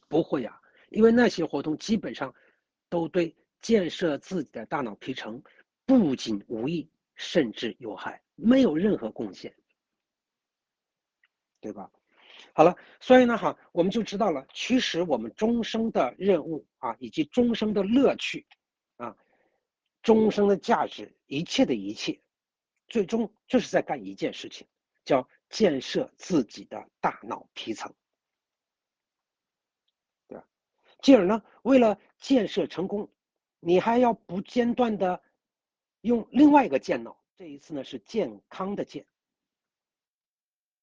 不会啊，因为那些活动基本上都对建设自己的大脑皮层不仅无益，甚至有害，没有任何贡献，对吧？好了，所以呢，我们就知道了驱使我们终生的任务啊，以及终生的乐趣啊，终生的价值，一切的一切，最终就是在干一件事情，叫建设自己的大脑皮层，对吧？继而呢，为了建设成功，你还要不间断的用另外一个健脑，这一次呢是健康的健